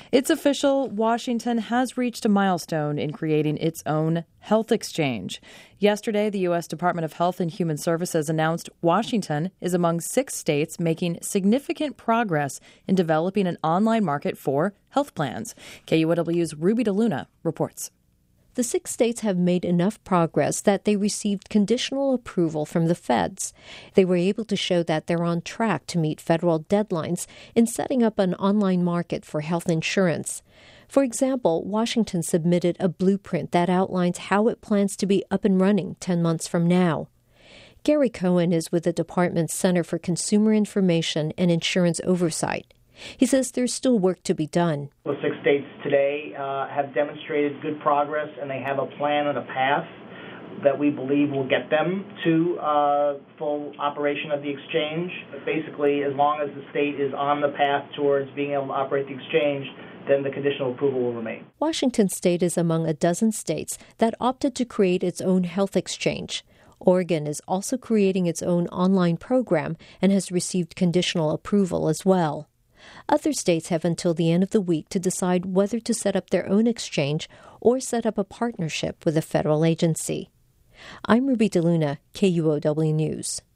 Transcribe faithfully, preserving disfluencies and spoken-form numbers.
It's official. Washington has reached a milestone in creating its own health exchange. Yesterday, the U S Department of Health and Human Services announced Washington is among six states making significant progress in developing an online market for health plans. K U O W's Ruby DeLuna reports. The six states have made enough progress that they received conditional approval from the feds. They were able to show that they're on track to meet federal deadlines in setting up an online market for health insurance. For example, Washington submitted a blueprint that outlines how it plans to be up and running ten months from now. Gary Cohen is with the department's Center for Consumer Information and Insurance Oversight. He says there's still work to be done. The six states today uh, have demonstrated good progress, and they have a plan and a path that we believe will get them to uh, full operation of the exchange. But basically, as long as the state is on the path towards being able to operate the exchange, then the conditional approval will remain. Washington State is among a dozen states that opted to create its own health exchange. Oregon is also creating its own online program and has received conditional approval as well. Other states have until the end of the week to decide whether to set up their own exchange or set up a partnership with a federal agency. I'm Ruby DeLuna, K U O W News.